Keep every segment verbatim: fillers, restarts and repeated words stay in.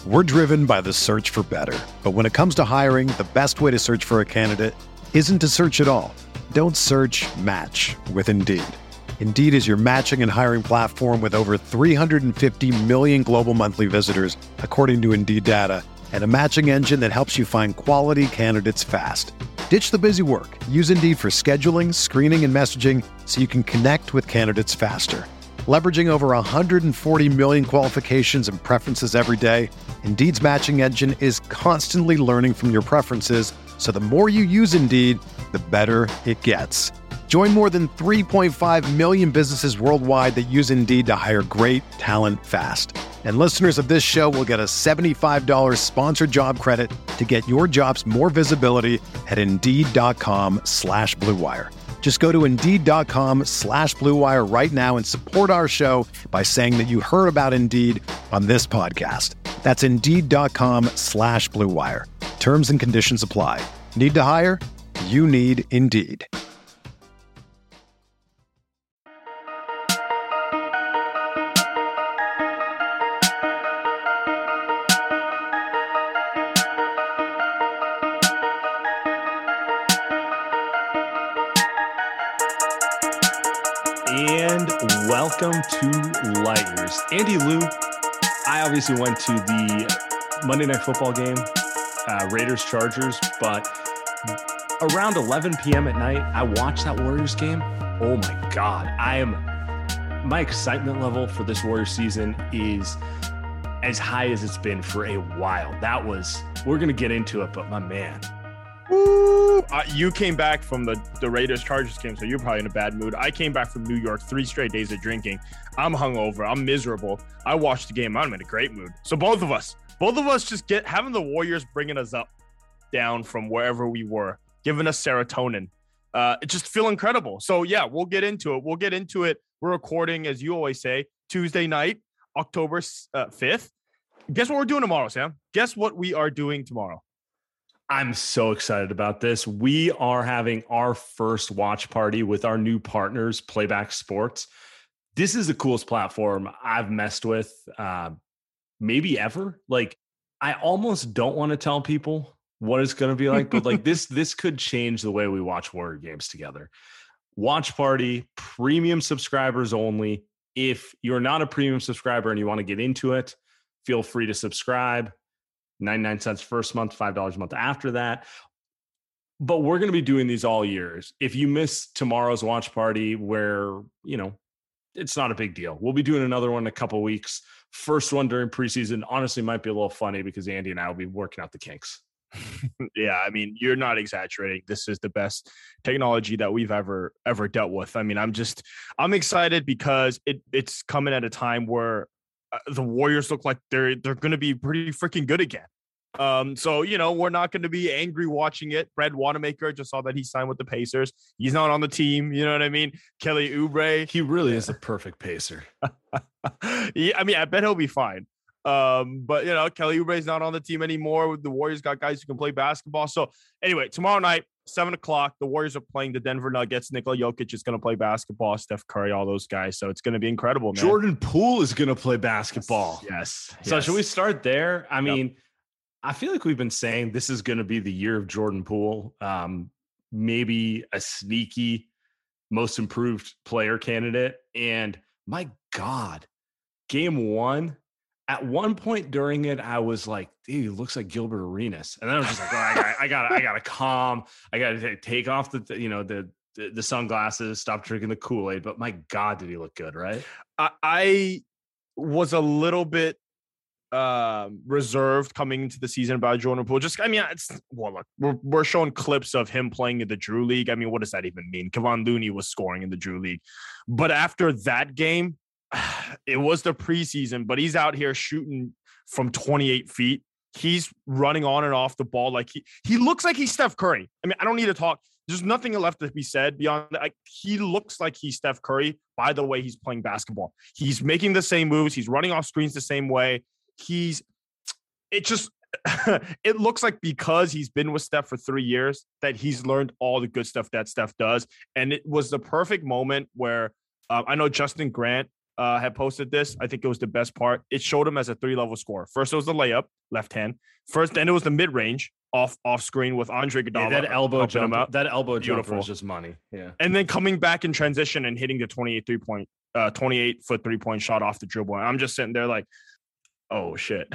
We're driven by the search for better. But when it comes to hiring, the best way to search for a candidate isn't to search at all. Don't search, match with Indeed. Indeed is your matching and hiring platform with over three hundred fifty million global monthly visitors, according to Indeed data, and a matching engine that helps you find quality candidates fast. Ditch the busy work. Use Indeed for scheduling, screening, and messaging so you can connect with candidates faster. Leveraging over one hundred forty million qualifications and preferences every day, Indeed's matching engine is constantly learning from your preferences, so the more you use Indeed, the better it gets. Join more than three point five million businesses worldwide that use Indeed to hire great talent fast. And listeners of this show will get a seventy-five dollars sponsored job credit to get your jobs more visibility at Indeed.com slash Blue Wire. Just go to Indeed.com slash Blue Wire right now and support our show by saying that you heard about Indeed on this podcast. That's Indeed.com slash Blue Wire. Terms and conditions apply. Need to hire? You need Indeed. And welcome to Light Years. Andy Lou, I obviously went to the Monday Night Football game, uh, Raiders-Chargers, but around eleven p.m. at night, I watched that Warriors game. Oh my God. I am, my excitement level for this Warriors season is as high as it's been for a while. That was, we're going to get into it, but my man. Woo! Uh, you came back from the, the Raiders Chargers game, so you're probably in a bad mood. I came back from New York, three straight days of drinking. I'm hungover. I'm miserable. I watched the game. I'm in a great mood. So both of us, both of us just get having the Warriors bringing us up, down from wherever we were, giving us serotonin. Uh, it just feel incredible. So yeah, we'll get into it. We'll get into it. We're recording, as you always say, Tuesday night, October fifth. Guess what we're doing tomorrow, Sam? Guess what we are doing tomorrow? I'm so excited about this. We are having our first watch party with our new partners, Playback Sports. This is the coolest platform I've messed with, uh, maybe ever. Like, I almost don't want to tell people what it's going to be like, but like this, this could change the way we watch Warrior games together. Watch party, premium subscribers only. If you're not a premium subscriber and you want to get into it, feel free to subscribe. ninety-nine cents first month, five dollars a month after that. But we're going to be doing these all years. If you miss tomorrow's watch party where, you know, it's not a big deal. We'll be doing another one in a couple weeks. First one during preseason honestly might be a little funny because Andy and I will be working out the kinks. Yeah, I mean, you're not exaggerating. This is the best technology that we've ever, ever dealt with. I mean, I'm just, I'm excited because it it's coming at a time where uh, the Warriors look like they're, they're going to be pretty freaking good again. Um, so, you know, we're not going to be angry watching it. Brad Wanamaker, just saw that he signed with the Pacers. He's not on the team. You know what I mean? Kelly Oubre. He really is a perfect pacer. Yeah, I mean, I bet he'll be fine. Um, but, you know, Kelly Oubre is not on the team anymore. The Warriors got guys who can play basketball. So, anyway, tomorrow night, seven o'clock, the Warriors are playing the Denver Nuggets. Nikola Jokic is going to play basketball. Steph Curry, all those guys. So, it's going to be incredible, man. Jordan Poole is going to play basketball. Yes. yes. So, yes. should we start there? I mean, yep. I feel like we've been saying this is going to be the year of Jordan Poole. Um, maybe a sneaky most improved player candidate. And my God, game one, at one point during it, I was like, dude, he looks like Gilbert Arenas. And then I was just like, oh, I got, I got, I got to calm. I got to take off the, you know, the, the, the sunglasses, stop drinking the Kool-Aid. But my God, did he look good, right? I, I was a little bit uh, reserved coming into the season about Jordan Poole. Just, I mean, it's, well, look, we're, we're showing clips of him playing in the Drew League. I mean, what does that even mean? Kevon Looney was scoring in the Drew League. But after that game, it was the preseason, but he's out here shooting from twenty-eight feet. He's running on and off the ball. Like he, he looks like he's Steph Curry. I mean, I don't need to talk. There's nothing left to be said beyond that. Like, he looks like he's Steph Curry by the way he's playing basketball. He's making the same moves. He's running off screens the same way. He's, it just, it looks like because he's been with Steph for three years that he's learned all the good stuff that Steph does. And it was the perfect moment where uh, I know Justin Grant uh, had posted this. I think it was the best part. It showed him as a three-level scorer. First, it was the layup, left hand. First, then it was the mid-range off off screen with Andre Iguodala. Yeah, that elbow jump, out. that elbow Beautiful. jumper was just money. Yeah, and then coming back in transition and hitting the twenty-eight three point, uh, twenty-eight foot three point shot off the dribble. And I'm just sitting there like, oh shit,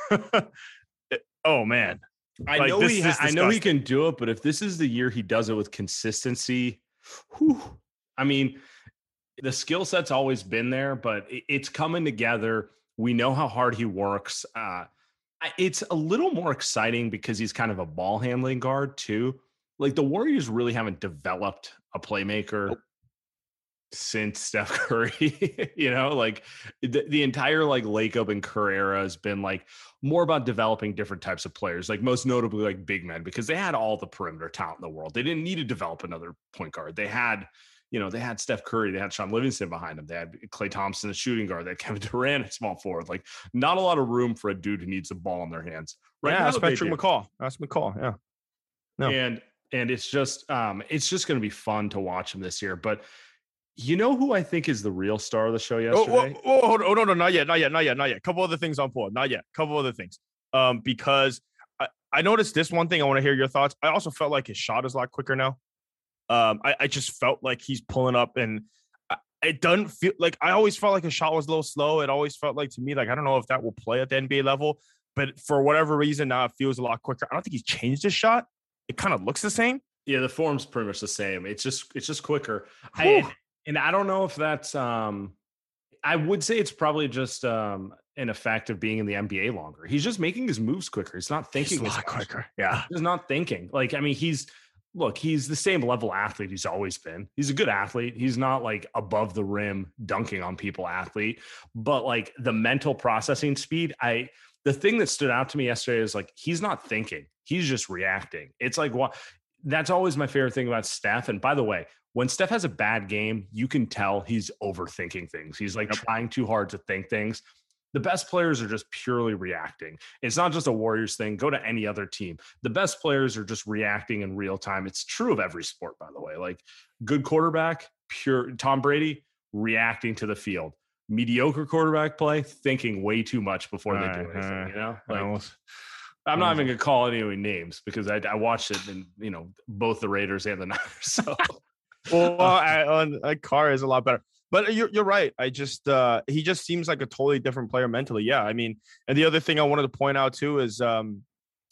oh man. I like, know he, ha- I know he can do it, but if this is the year he does it with consistency, whew, I mean, the skill set's always been there, but it's coming together. We know how hard he works. Uh, it's a little more exciting because he's kind of a ball handling guard too. Like the Warriors really haven't developed a playmaker since Steph Curry. You know, like the, the entire like Lacob and Kerr era has been like more about developing different types of players, like most notably like big men, because they had all the perimeter talent in the world. They didn't need to develop another point guard. They had, you know, they had Steph Curry, they had Sean Livingston behind them. They had Klay Thompson, a shooting guard. They had Kevin Durant, a small forward. Like not a lot of room for a dude who needs the ball in their hands. Right yeah, now, that's Patrick McCall. That's McCall. Yeah. No. And, and it's just, um, it's just going to be fun to watch him this year. But you know who I think is the real star of the show yesterday? Oh, oh, oh, oh, no, no, not yet, not yet, not yet, not yet. Couple other things on board. Not yet. Couple other things. Um, because I, I noticed this one thing. I want to hear your thoughts. I also felt like his shot is a lot quicker now. Um, I, I just felt like he's pulling up, and it doesn't feel like I always felt like his shot was a little slow. It always felt like to me, like I don't know if that will play at the N B A level, but for whatever reason now it feels a lot quicker. I don't think he's changed his shot. It kind of looks the same. Yeah, the form's pretty much the same. It's just it's just quicker. I, and I don't know if that's. Um, I would say it's probably just um, an effect of being in the N B A longer. He's just making his moves quicker. He's not thinking. He's a lot quicker. Yeah, he's not thinking. Like I mean, he's. Look, he's the same level athlete he's always been. He's a good athlete. He's not like above the rim dunking on people athlete, but like the mental processing speed. I the thing that stood out to me yesterday is like he's not thinking. He's just reacting. It's like what that's always my favorite thing about Steph. And by the way, when Steph has a bad game, you can tell he's overthinking things. He's like yep. trying too hard to think things. The best players are just purely reacting. It's not just a Warriors thing. Go to any other team. The best players are just reacting in real time. It's true of every sport, by the way. Like good quarterback, pure Tom Brady, reacting to the field. Mediocre quarterback play, thinking way too much before they do anything. You know, like, almost, I'm not even gonna call any names because I, I watched it in you know both the Raiders and the Niners. So, well, I, on a Carr is a lot better. But you're you're right. I just uh, he just seems like a totally different player mentally. Yeah, I mean, and the other thing I wanted to point out too is um,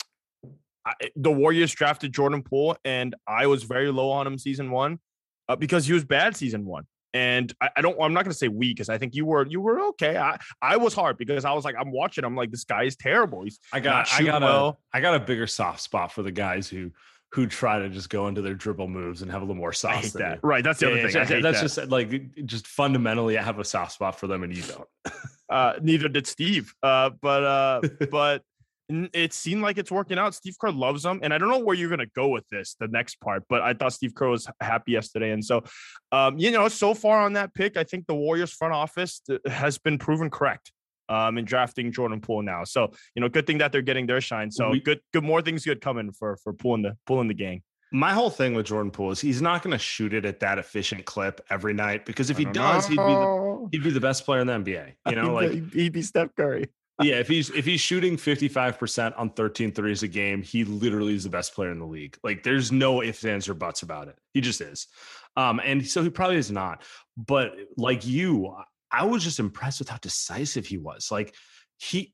I, the Warriors drafted Jordan Poole, and I was very low on him season one uh, because he was bad season one. And I, I don't. I'm not going to say weak because I think you were you were okay. I I was hard because I was like I'm watching. I'm like this guy is terrible. He's I got I got well. a I got a bigger soft spot for the guys who. who try to just go into their dribble moves and have a little more sauce. I hate than that. You. Right. That's the yeah, other thing. Yeah, I hate that's that. just like, just fundamentally I have a soft spot for them and you don't. uh, neither did Steve. Uh, but, uh, but it seemed like it's working out. Steve Kerr loves them. And I don't know where you're going to go with this, the next part, but I thought Steve Kerr was happy yesterday. And so, um, you know, so far on that pick, I think the Warriors front office has been proven correct. Um, in drafting Jordan Poole now, so you know, good thing that they're getting their shine. So we, good, good, more things good coming for for pulling the pulling the gang. My whole thing with Jordan Poole is he's not going to shoot it at that efficient clip every night because if he does, he'd be the he'd be the best player in the N B A. You know, like he'd be Steph Curry. Yeah, if he's if he's shooting fifty-five percent on thirteen threes a game, he literally is the best player in the league. Like there's no ifs, ands, or buts about it. He just is. Um, and so he probably is not. But like you, I was just impressed with how decisive he was. Like he,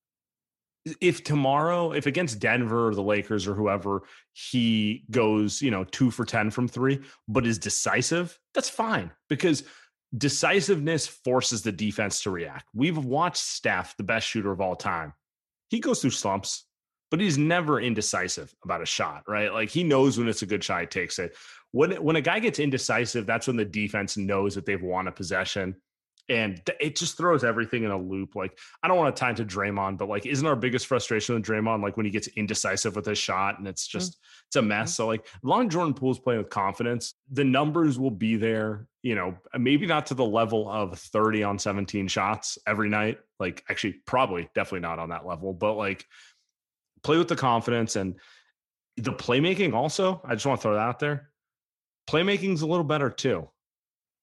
if tomorrow, if against Denver or the Lakers or whoever, he goes, you know, two for ten from three, but is decisive, that's fine because decisiveness forces the defense to react. We've watched Steph, the best shooter of all time. He goes through slumps, but he's never indecisive about a shot, right? Like he knows when it's a good shot, he takes it. When, when a guy gets indecisive, that's when the defense knows that they've won a possession. And it just throws everything in a loop. Like, I don't want to tie into Draymond, but like, isn't our biggest frustration with Draymond, like when he gets indecisive with his shot and it's just, mm-hmm. it's a mess. So like, as long as Jordan Poole's playing with confidence, the numbers will be there, you know, maybe not to the level of thirty on seventeen shots every night. Like actually, probably definitely not on that level, but like play with the confidence and the playmaking also. I just want to throw that out there. Playmaking's a little better too.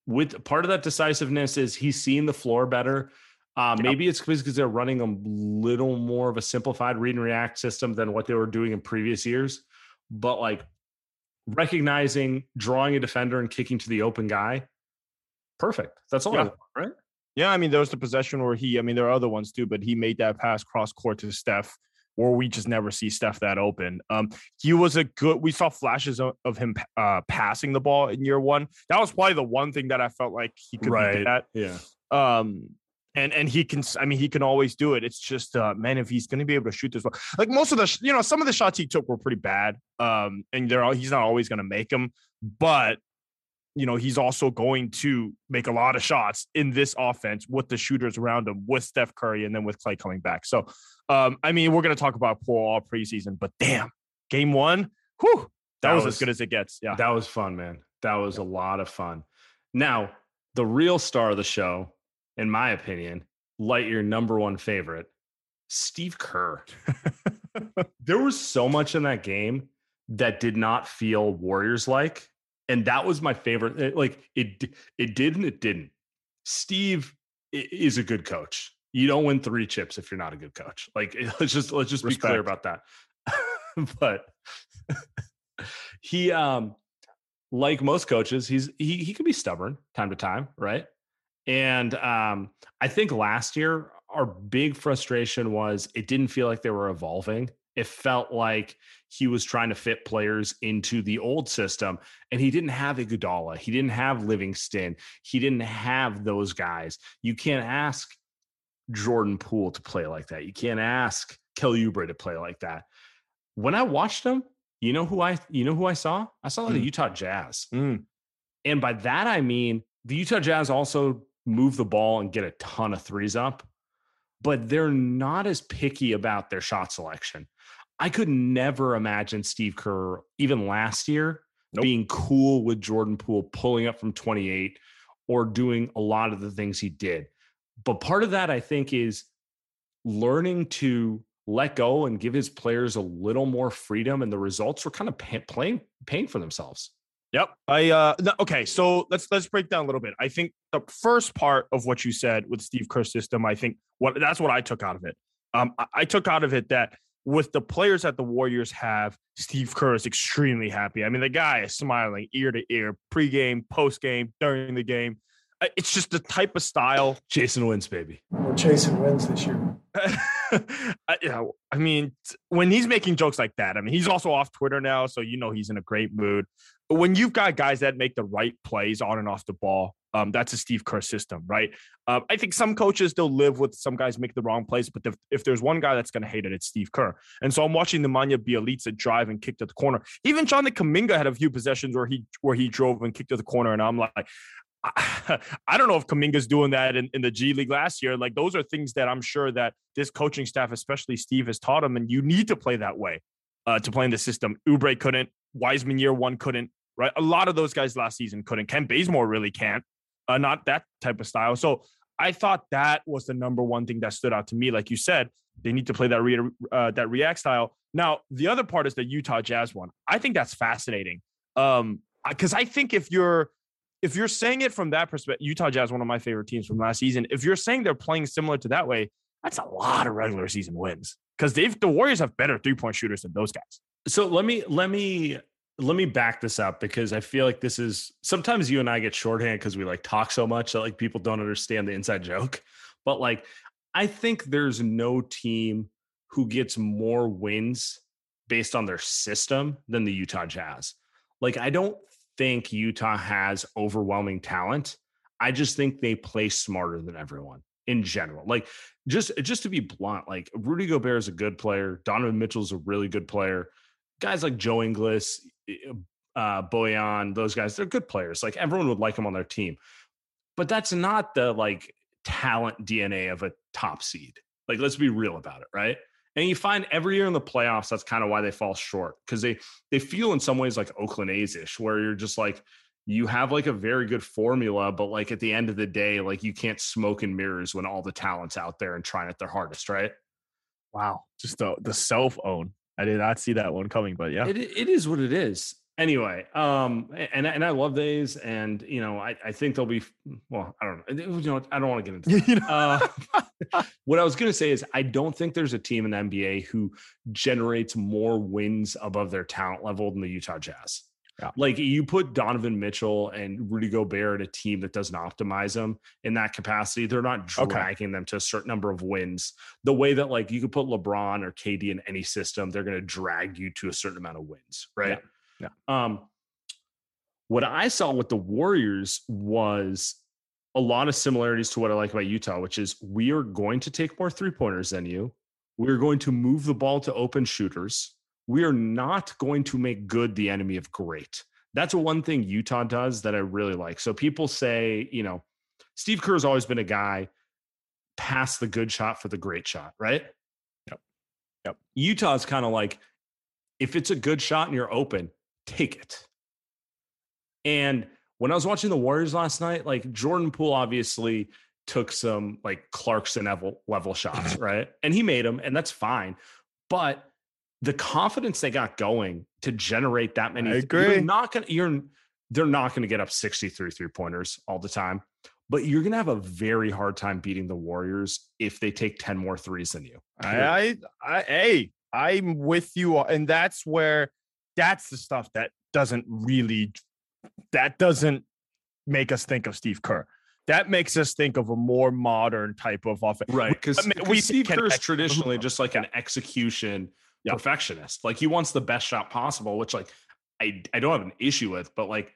with part of that decisiveness is he's seeing the floor better. Uh, yep. Maybe it's because they're running a little more of a simplified read and react system than what they were doing in previous years. But like recognizing, drawing a defender and kicking to the open guy, perfect. That's all yeah. I want, right? Yeah, I mean, there was the possession where he, I mean, there are other ones too, but he made that pass cross court to Steph, where we just never see Steph that open. Um, he was a good, we saw flashes of, of him uh, passing the ball in year one. That was probably the one thing that I felt like he could right. be good at. Yeah. Um, and and he can, I mean, he can always do it. It's just, uh, man, if he's going to be able to shoot this ball, like most of the, you know, some of the shots he took were pretty bad. Um, and they're all, he's not always going to make them, but you know, he's also going to make a lot of shots in this offense with the shooters around him, with Steph Curry, and then with Klay coming back. So, um, I mean, we're going to talk about Poole all preseason, but damn, game one, whew, that, that was, was as good as it gets. Yeah, that was fun, man. That was a lot of fun. Now, the real star of the show, in my opinion, light your number one favorite, Steve Kerr. There was so much in that game that did not feel Warriors-like. And that was my favorite. It, like it, it did and it didn't. Steve is a good coach. You don't win three chips if you're not a good coach. Like let's just let's just Respect. be clear about that. But he, um, like most coaches, he's he he can be stubborn time to time, right? And um, I think last year our big frustration was it didn't feel like they were evolving. It felt like he was trying to fit players into the old system, and he didn't have Iguodala. He didn't have Livingston. He didn't have those guys. You can't ask Jordan Poole to play like that. You can't ask Kelly Oubre to play like that. When I watched him, you know who I you know who I saw? I saw mm. the Utah Jazz. Mm. And by that I mean the Utah Jazz also move the ball and get a ton of threes up, but they're not as picky about their shot selection. I could never imagine Steve Kerr, even last year, nope. being cool with Jordan Poole pulling up from twenty-eight or doing a lot of the things he did. But part of that, I think, is learning to let go and give his players a little more freedom, and the results were kind of pay, playing, paying for themselves. Yep. I uh no, okay, so let's let's break down a little bit. I think the first part of what you said with Steve Kerr's system, I think what that's what I took out of it. Um, I, I took out of it that with the players that the Warriors have, Steve Kerr is extremely happy. I mean, the guy is smiling ear to ear, pregame, postgame, during the game. It's just the type of style. Jason wins, baby. We're chasing wins this year. Yeah, I mean, when he's making jokes like that, I mean, he's also off Twitter now, so you know he's in a great mood. But when you've got guys that make the right plays on and off the ball, um, that's a Steve Kerr system, right? Um, I think some coaches, they'll live with some guys make the wrong plays, but if, if there's one guy that's going to hate it, it's Steve Kerr. And so I'm watching Nemanja Bjelica drive and kick to the corner. Even Jonathan Kuminga had a few possessions where he where he drove and kicked to the corner, and I'm like, I, I don't know if Kuminga's doing that in, in the G League last year. Like, those are things that I'm sure that this coaching staff, especially Steve, has taught him, and you need to play that way uh, to play in the system. Oubre couldn't. Wiseman year one couldn't, right? A lot of those guys last season couldn't. Ken Bazemore really can't. Uh, not that type of style. So I thought that was the number one thing that stood out to me. Like you said, they need to play that re- uh, that react style. Now, the other part is the Utah Jazz one. I think that's fascinating um, because I think if you're if you're saying it from that perspective, Utah Jazz, one of my favorite teams from last season. If you're saying they're playing similar to that way, that's a lot of regular season wins because they've the Warriors have better three point shooters than those guys. So let me let me. Let me back this up because I feel like this is sometimes you and I get shorthand because we like talk so much that like people don't understand the inside joke. But like, I think there's no team who gets more wins based on their system than the Utah Jazz. Like, I don't think Utah has overwhelming talent. I just think they play smarter than everyone in general. Like, just, just to be blunt, like Rudy Gobert is a good player. Donovan Mitchell is a really good player. Guys like Joe Ingles, uh, Bojan, those guys, they're good players. Like, everyone would like them on their team. But that's not the, like, talent D N A of a top seed. Like, let's be real about it, right? And you find every year in the playoffs, that's kind of why they fall short. Because they they feel in some ways like Oakland A's-ish, where you're just like, you have, like, a very good formula, but, like, at the end of the day, like, you can't smoke and mirrors when all the talent's out there and trying at their hardest, right? Wow. Just the, the self-own. I did not see that one coming, but yeah. It, it is what it is. Anyway, um, and and I love these, and you know, I, I think they'll be well. I don't know. You know, I don't want to get into that. You know? uh, what I was going to say is, I don't think there's a team in the N B A who generates more wins above their talent level than the Utah Jazz. Yeah. Like you put Donovan Mitchell and Rudy Gobert at a team that doesn't optimize them in that capacity, they're not dragging okay. them to a certain number of wins. The way that like you could put LeBron or K D in any system, they're going to drag you to a certain amount of wins, right? Yeah. Yeah. Um, what I saw with the Warriors was a lot of similarities to what I like about Utah, which is we are going to take more three-pointers than you. We are going to move the ball to open shooters. We are not going to make good the enemy of great. That's one thing Utah does that I really like. So people say, you know, Steve Kerr has always been a guy, pass the good shot for the great shot, right? Yep. Yep. Utah is kind of like, if it's a good shot and you're open, take it. And when I was watching the Warriors last night, like Jordan Poole obviously took some like Clarkson level, level shots, right? And he made them, and that's fine. But the confidence they got going to generate that many, I agree. You're not gonna, you're they're not going to get up sixty-three three-pointers all the time, but you're going to have a very hard time beating the Warriors if they take ten more threes than you. I, I, I, hey, I'm with you, and that's where. That's the stuff that doesn't really, that doesn't make us think of Steve Kerr. That makes us think of a more modern type of offense. Right. Because I mean, we Steve Kerr is ex- traditionally just like an execution yeah. perfectionist. Like he wants the best shot possible, which like I, I don't have an issue with, but like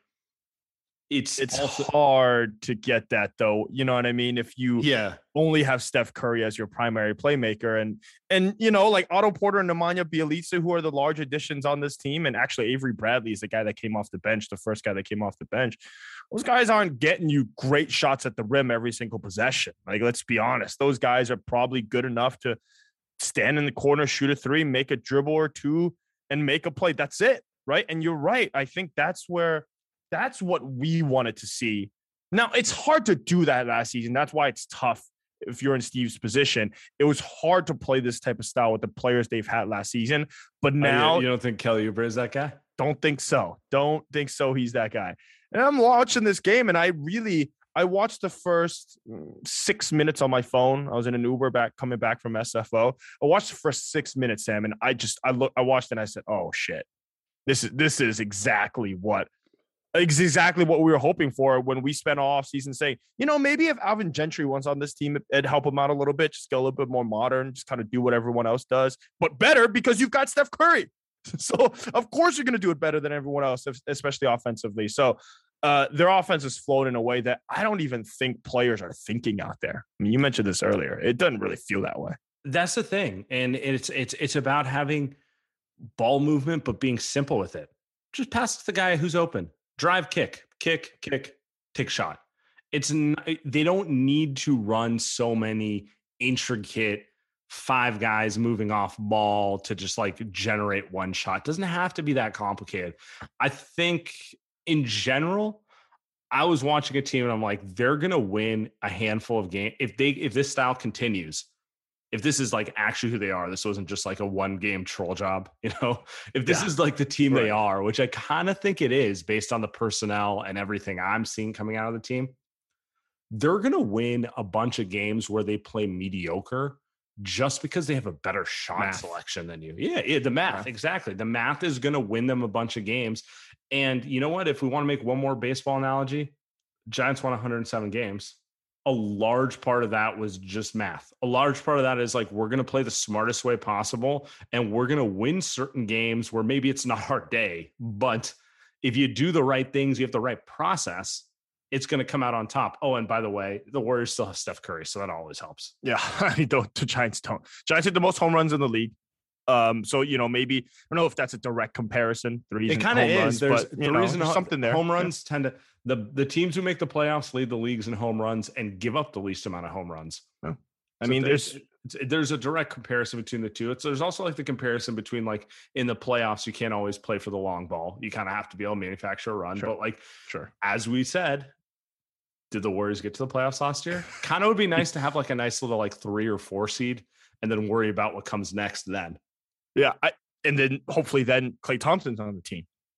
it's it's also hard to get that though. You know what I mean? If you yeah. only have Steph Curry as your primary playmaker and, and, you know, like Otto Porter and Nemanja Bjelica, who are the large additions on this team. And actually Avery Bradley is the guy that came off the bench, the first guy that came off the bench. Those guys aren't getting you great shots at the rim every single possession. Like, let's be honest. Those guys are probably good enough to stand in the corner, shoot a three, make a dribble or two, and make a play. That's it. Right. And you're right. I think that's where, that's what we wanted to see. Now, it's hard to do that last season. That's why it's tough if you're in Steve's position. It was hard to play this type of style with the players they've had last season. But now... Oh, you don't think Kelly Oubre is that guy? Don't think so. Don't think so. He's that guy. And I'm watching this game, and I really... I watched the first six minutes on my phone. I was in an Uber back coming back from S F O. I watched the first six minutes, Sam, and I just... I look. I watched it, and I said, oh, shit. This is This is exactly what... It's exactly what we were hoping for when we spent all offseason saying, you know, maybe if Alvin Gentry was on this team, it'd help him out a little bit, just get a little bit more modern, just kind of do what everyone else does, but better because you've got Steph Curry. So, of course, you're going to do it better than everyone else, especially offensively. So, uh, their offense is flowed in a way that I don't even think players are thinking out there. I mean, you mentioned this earlier. It doesn't really feel that way. That's the thing. And it's it's it's about having ball movement, but being simple with it. Just pass to the guy who's open. Drive, kick, kick, kick, take shot. It's not, they don't need to run so many intricate five guys moving off ball to just like generate one shot. It doesn't have to be that complicated. I think in general, I was watching a team and I'm like, they're going to win a handful of games. If they, if this style continues, if this is like actually who they are, this wasn't just like a one game troll job, you know, if this yeah, is like the team right. they are, which I kind of think it is based on the personnel and everything I'm seeing coming out of the team, they're going to win a bunch of games where they play mediocre just because they have a better shot math. selection than you. Yeah, yeah the math, math. Exactly. The math is going to win them a bunch of games. And you know what? If we want to make one more baseball analogy, Giants won one hundred seven games. A large part of that was just math. A large part of that is like, we're going to play the smartest way possible and we're going to win certain games where maybe it's not our day, but if you do the right things, you have the right process, it's going to come out on top. Oh, and by the way, the Warriors still have Steph Curry, so that always helps. Yeah, I mean, the Giants don't. Giants hit the most home runs in the league. Um, so, you know, maybe, I don't know if that's a direct comparison. The reason it kind of is. Runs, there's but, the know, reason there's something there. Home runs yeah. tend to, the, the teams who make the playoffs lead the leagues in home runs and give up the least amount of home runs. Oh. I so mean, there's, there's, there's a direct comparison between the two. It's, there's also like the comparison between like in the playoffs, you can't always play for the long ball. You kind of have to be able to manufacture a run, sure. but like, sure. as we said, did the Warriors get to the playoffs last year? Kind of would be nice to have like a nice little like three or four seed and then worry about what comes next then. Yeah. I, and then hopefully then Klay Thompson's on the team.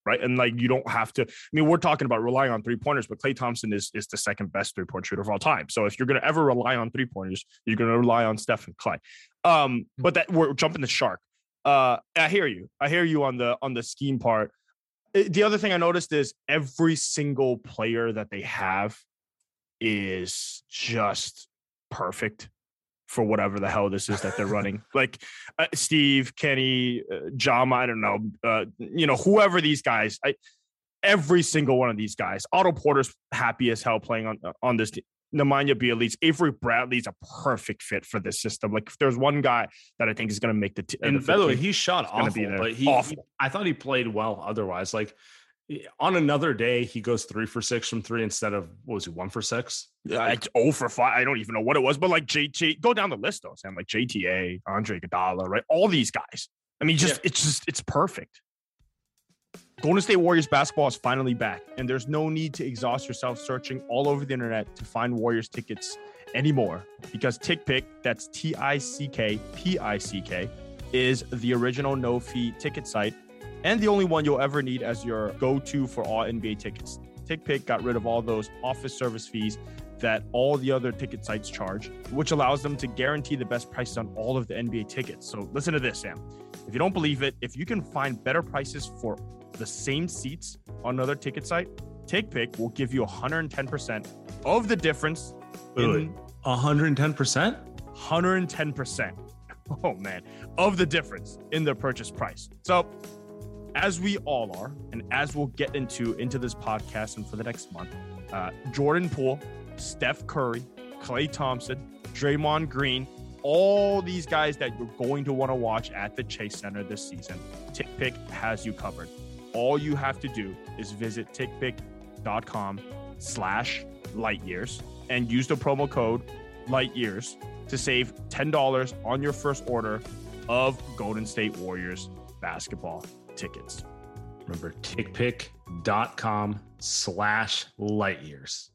right? And like, you don't have to, I mean, we're talking about relying on three pointers, but Klay Thompson is, is the second best three point shooter of all time. So if you're going to ever rely on three pointers, you're going to rely on Steph and Klay. Um, but that we're jumping the shark. Uh, I hear you. I hear you on the, on the scheme part. The other thing I noticed is every single player that they have is just perfect for whatever the hell this is that they're running. Like uh, Steve, Kenny, uh, Jama, I don't know, uh, you know, whoever these guys, I, every single one of these guys. Otto Porter's happy as hell playing on on this team. Nemanja Bjelica, Avery Bradley's a perfect fit for this system. Like if there's one guy that I think is going to make the team. And by the way, he shot awful, but he, awful. he, I thought he played well otherwise. Like on another day, he goes three for six from three instead of, what was he, one for six? Yeah, it's oh for five. I don't even know what it was, but like J T, go down the list though, Sam. Like J T A, Andre Iguodala, right? All these guys. I mean, just yeah. it's just it's perfect. Golden State Warriors basketball is finally back, and there's no need to exhaust yourself searching all over the internet to find Warriors tickets anymore, because TickPick, that's T I C K P I C K, is the original no-fee ticket site and the only one you'll ever need as your go-to for all N B A tickets. TickPick got rid of all those office service fees that all the other ticket sites charge, which allows them to guarantee the best prices on all of the N B A tickets. So listen to this, Sam. If you don't believe it, if you can find better prices for the same seats on another ticket site, TickPick will give you one hundred ten percent of the difference. Really? one hundred ten percent? one hundred ten percent. Oh, man. Of the difference in the purchase price. So as we all are, and as we'll get into into this podcast and for the next month, uh, Jordan Poole, Steph Curry, Klay Thompson, Draymond Green, all these guys that you're going to want to watch at the Chase Center this season, TickPick has you covered. All you have to do is visit tickpick.com slash light years and use the promo code light years to save ten dollars on your first order of Golden State Warriors basketball tickets. Remember, tickpick.com slash light years.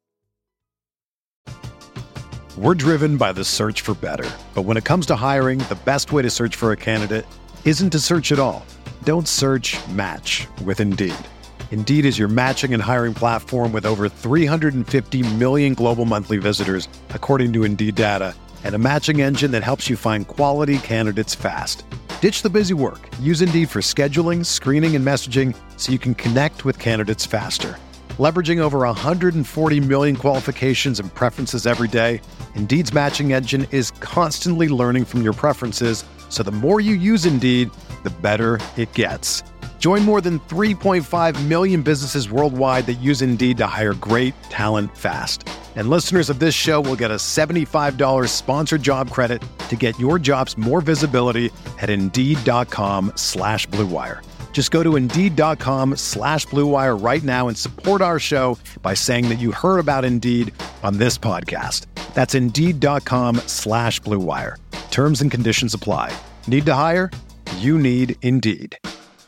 We're driven by the search for better. But when it comes to hiring, the best way to search for a candidate isn't to search at all. Don't search, match with Indeed. Indeed is your matching and hiring platform with over three hundred fifty million global monthly visitors, according to Indeed data, and a matching engine that helps you find quality candidates fast. Ditch the busy work. Use Indeed for scheduling, screening, and messaging so you can connect with candidates faster. Leveraging over one hundred forty million qualifications and preferences every day, Indeed's matching engine is constantly learning from your preferences, so the more you use Indeed, the better it gets. Join more than three point five million businesses worldwide that use Indeed to hire great talent fast. And listeners of this show will get a seventy-five dollars sponsored job credit to get your jobs more visibility at Indeed.com slash Blue Wire. Just go to Indeed.com slash Blue Wire right now and support our show by saying that you heard about Indeed on this podcast. That's Indeed.com slash Blue Wire. Terms and conditions apply. Need to hire? You need Indeed.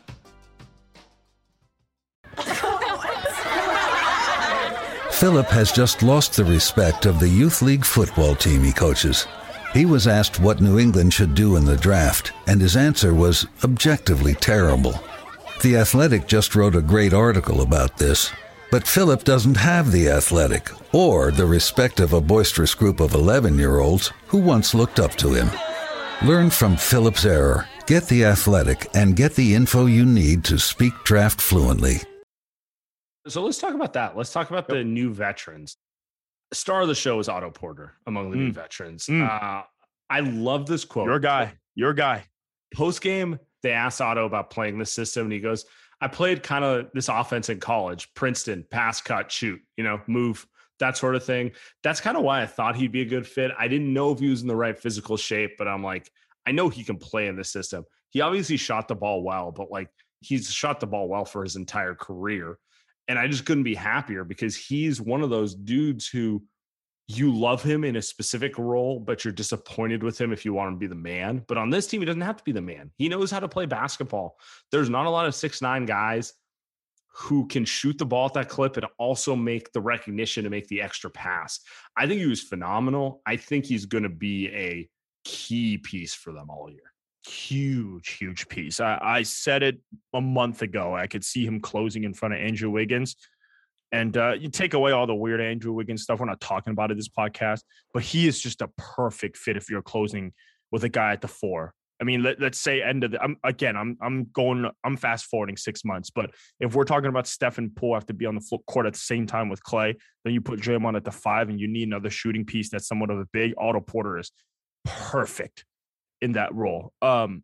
Philip has just lost the respect of the youth league football team he coaches. He was asked what New England should do in the draft, and his answer was objectively terrible. The Athletic just wrote a great article about this, but Philip doesn't have the Athletic or the respect of a boisterous group of eleven-year-olds who once looked up to him. Learn from Philip's error. Get the Athletic and get the info you need to speak draft fluently. So let's talk about that. Let's talk about the new veterans. Star of the show is Otto Porter among the mm. new veterans. Mm. Uh, I love this quote. Your guy. Your guy. Post game, they asked Otto about playing this system, and he goes, I played kind of this offense in college, Princeton, pass, cut, shoot, you know, move, that sort of thing. That's kind of why I thought he'd be a good fit. I didn't know if he was in the right physical shape, but I'm like, I know he can play in this system. He obviously shot the ball well, but like he's shot the ball well for his entire career. And I just couldn't be happier because he's one of those dudes who you love him in a specific role, but you're disappointed with him if you want him to be the man. But on this team, he doesn't have to be the man. He knows how to play basketball. There's not a lot of six nine guys who can shoot the ball at that clip and also make the recognition to make the extra pass. I think he was phenomenal. I think he's going to be a key piece for them all year. Huge, huge piece. I, I said it a month ago. I could see him closing in front of Andrew Wiggins. And uh, you take away all the weird Andrew Wiggins stuff. We're not talking about it this podcast, but he is just a perfect fit if you're closing with a guy at the four. I mean, let, let's say end of the, I'm, again, I'm I'm going, I'm fast forwarding six months. But if we're talking about Steph and Poole have to be on the full court at the same time with Clay, then you put Draymond at the five and you need another shooting piece that's somewhat of a big. Otto Porter is perfect in that role. Um,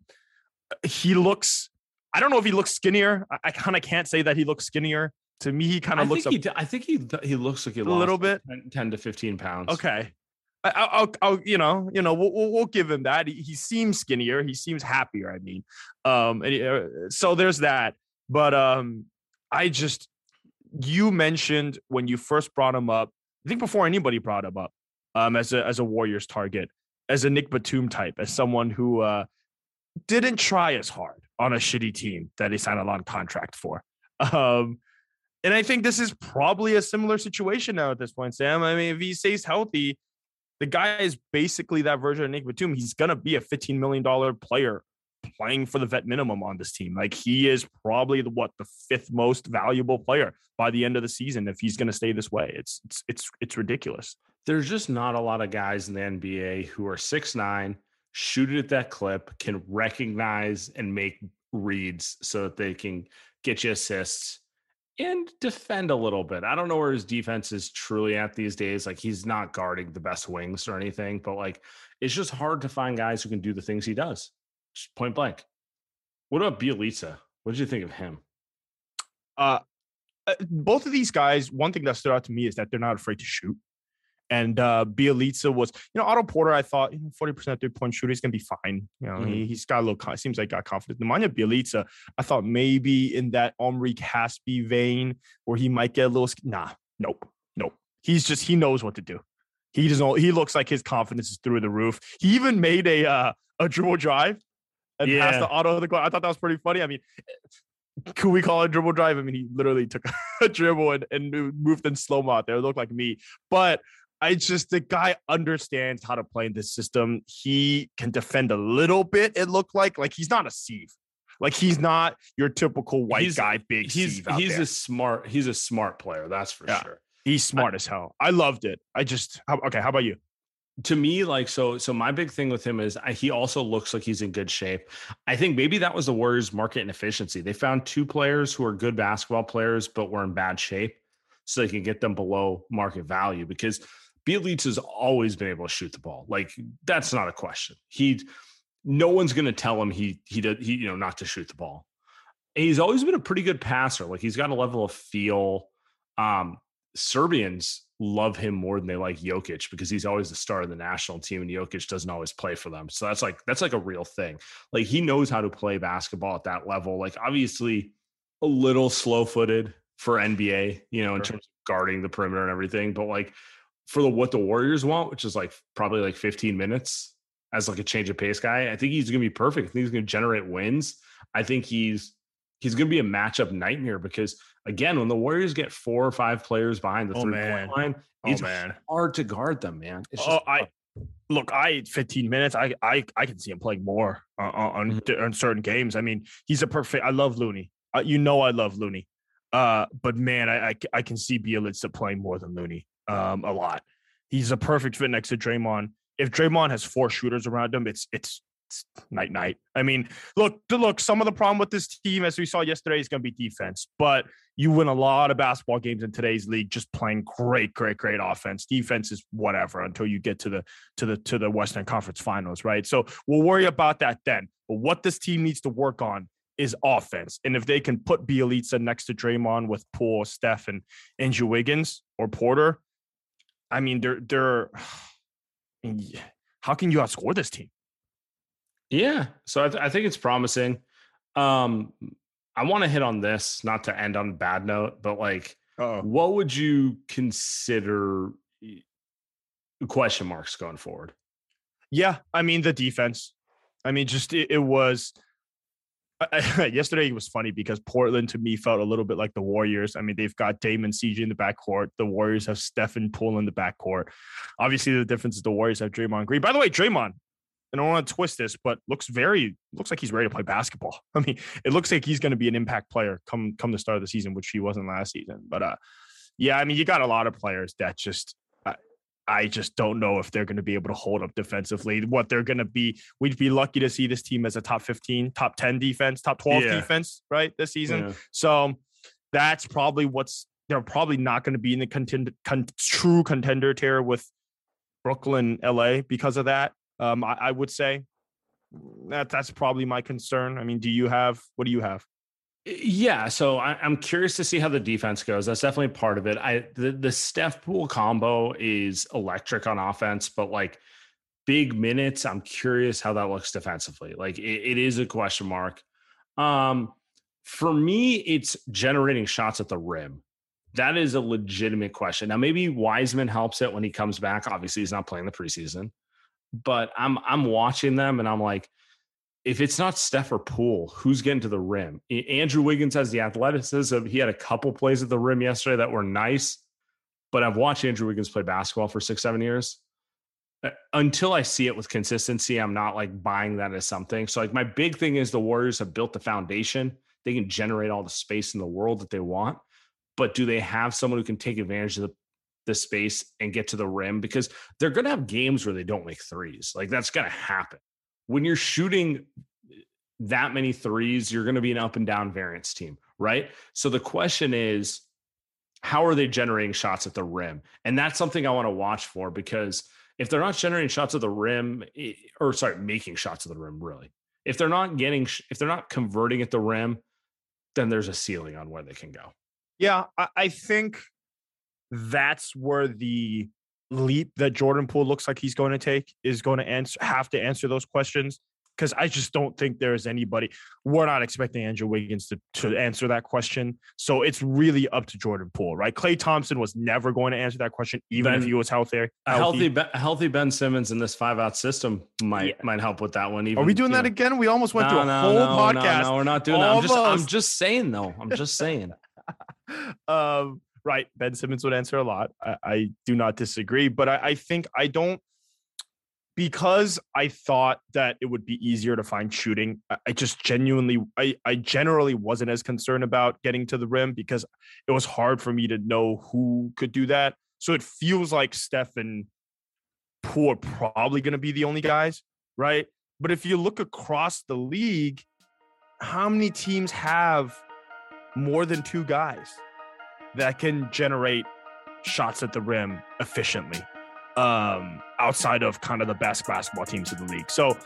he looks, I don't know if he looks skinnier. I, I kind of can't say that he looks skinnier. To me, he kind of looks. Think he, I think he he looks like he a lost little bit, ten, ten to fifteen pounds. Okay, I, I'll, I'll, you know, you know, we'll, we'll give him that. He, he seems skinnier. He seems happier. I mean, um, and, uh, so there's that. But um, I just, you mentioned when you first brought him up, I think before anybody brought him up, um, as a as a Warriors target, as a Nick Batum type, as someone who uh didn't try as hard on a shitty team that he signed a long contract for. Um. And I think this is probably a similar situation now at this point, Sam. I mean, if he stays healthy, the guy is basically that version of Nick Batum. He's going to be a fifteen million dollars player playing for the vet minimum on this team. Like, he is probably the, what, the fifth most valuable player by the end of the season if he's going to stay this way. It's, it's, it's, it's ridiculous. There's just not a lot of guys in the N B A who are six nine, shoot it at that clip, can recognize and make reads so that they can get you assists and defend a little bit. I don't know where his defense is truly at these days. Like, he's not guarding the best wings or anything, but like, it's just hard to find guys who can do the things he does. Just point blank. What about Bjelica? What did you think of him? Uh, both of these guys, one thing that stood out to me is that they're not afraid to shoot. And uh, Bjelica was, you know, Otto Porter, I thought, you know, forty percent three-point shooter, he's going to be fine. You know, mm-hmm. he, he's got a little, seems like got confidence. Nemanja Bjelica, I thought maybe in that Omri Caspi vein where he might get a little, nah, nope, nope. He's just, he knows what to do. He doesn't, he looks like his confidence is through the roof. He even made a uh, a dribble drive and yeah. passed the Otto the goal. I thought that was pretty funny. I mean, could we call it a dribble drive? I mean, he literally took a dribble and, and moved in slow-mo out there. It looked like me. But I just, the guy understands how to play in this system. He can defend a little bit, it looked like. Like, he's not a sieve. Like, he's not your typical white he's, guy, big he's, sieve out He's there. a smart, he's a smart player, that's for yeah. sure. He's smart I, as hell. I loved it. I just, how, okay, how about you? To me, like, so, so my big thing with him is I, he also looks like he's in good shape. I think maybe that was the Warriors' market inefficiency. They found two players who are good basketball players, but were in bad shape, so they can get them below market value, because Bjelica has always been able to shoot the ball. Like, that's not a question. He, no one's going to tell him he, he did, he, you know, not to shoot the ball. And he's always been a pretty good passer. Like, he's got a level of feel. Um, Serbians love him more than they like Jokic, because he's always the star of the national team and Jokic doesn't always play for them. So that's like, that's like a real thing. Like, he knows how to play basketball at that level. Like, obviously a little slow footed for N B A, you know, in sure. terms of guarding the perimeter and everything, but like, for the what the Warriors want, which is like probably like fifteen minutes as like a change of pace guy, I think he's going to be perfect. I think he's going to generate wins. I think he's he's going to be a matchup nightmare, because again, when the Warriors get four or five players behind the oh, three-point line, oh, it's man. hard to guard them, man. It's just oh, I look, I fifteen minutes. I I I can see him playing more uh, on mm-hmm. on certain games. I mean, he's a perfect. I love Looney. Uh, you know, I love Looney. Uh, but man, I, I I can see Bjelica playing more than Looney. Um, a lot. He's a perfect fit next to Draymond. If Draymond has four shooters around him, it's it's, it's night night. I mean, look, look. Some of the problem with this team, as we saw yesterday, is going to be defense. But you win a lot of basketball games in today's league just playing great, great, great offense. Defense is whatever until you get to the to the to the Western Conference Finals, right? So we'll worry about that then. But what this team needs to work on is offense. And if they can put Bjelica next to Draymond with Poole, Steph, and Andrew Wiggins or Porter, I mean, they're they're. How can you outscore this team? Yeah, so I, th- I think it's promising. Um, I want to hit on this, not to end on a bad note, but like, Uh-oh. what would you consider question marks going forward? Yeah, I mean the defense. I mean, just it, it was. I, yesterday it was funny because Portland to me felt a little bit like the Warriors. I mean, they've got Dame and C J in the backcourt. The Warriors have Steph and Poole in the backcourt. Obviously, the difference is the Warriors have Draymond Green. By the way, Draymond, and I don't want to twist this, but looks very looks like he's ready to play basketball. I mean, it looks like he's going to be an impact player come come the start of the season, which he wasn't last season. But uh, yeah, I mean, you got a lot of players that just I, I just don't know if they're going to be able to hold up defensively. What they're going to be, we'd be lucky to see this team as a top fifteen, top ten defense, top twelve yeah. defense, right, this season. Yeah. So that's probably what's they're probably not going to be in the contend, con, true contender tier with Brooklyn, L A because of that. Um, I, I would say that that's probably my concern. I mean, do you have, what do you have? Yeah. So I, I'm curious to see how the defense goes. That's definitely part of it. I, the, the Steph Poole combo is electric on offense, but like big minutes, I'm curious how that looks defensively. Like it, it is a question mark. Um, for me, it's generating shots at the rim. That is a legitimate question. Now, maybe Wiseman helps it when he comes back. Obviously, he's not playing the preseason, but I'm I'm watching them and I'm like, if it's not Steph or Poole, who's getting to the rim? Andrew Wiggins has the athleticism. He had a couple plays at the rim yesterday that were nice, but I've watched Andrew Wiggins play basketball for six, seven years. Until I see it with consistency, I'm not like buying that as something. So like my big thing is the Warriors have built the foundation. They can generate all the space in the world that they want. But do they have someone who can take advantage of the, the space and get to the rim? Because they're going to have games where they don't make threes. Like that's going to happen. When you're shooting that many threes, you're going to be an up and down variance team, right? So the question is, how are they generating shots at the rim? And that's something I want to watch for, because if they're not generating shots at the rim, or sorry, making shots at the rim, really, if they're not getting, if they're not converting at the rim, then there's a ceiling on where they can go. Yeah, I think that's where the leap that Jordan Poole looks like he's going to take is going to answer, have to answer those questions, because I just don't think there's anybody. We're not expecting Andrew Wiggins to, to answer that question. So it's really up to Jordan Poole, right? Klay Thompson was never going to answer that question, even ben, if he was healthy. healthy. A healthy, a healthy Ben Simmons in this five-out system might yeah. might help with that one. Even, Are we doing that know. again? We almost went no, through a no, whole no, podcast. No, no, we're not doing almost. that. I'm just, I'm just saying, though. I'm just saying. um, right. Ben Simmons would answer a lot. I, I do not disagree, but I, I think I don't, because I thought that it would be easier to find shooting. I, I just genuinely, I, I generally wasn't as concerned about getting to the rim, because it was hard for me to know who could do that. So it feels like Steph and Poole are probably going to be the only guys, right? But if you look across the league, how many teams have more than two guys that can generate shots at the rim efficiently, um, outside of kind of the best basketball teams in the league? So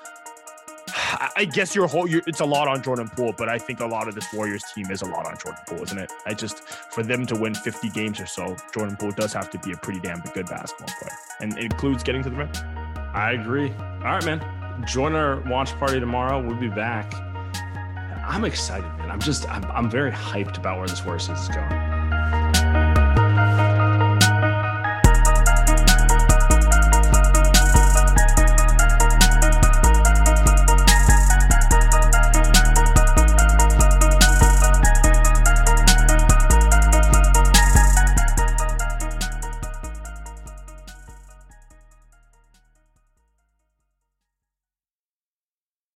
I guess your whole, you're, it's a lot on Jordan Poole, but I think a lot of this Warriors team is a lot on Jordan Poole, isn't it? I just, for them to win fifty games or so, Jordan Poole does have to be a pretty damn good basketball player, and it includes getting to the rim. I agree. All right, man. Join our watch party tomorrow. We'll be back. I'm excited, man. I'm just, I'm, I'm very hyped about where this Warriors is going.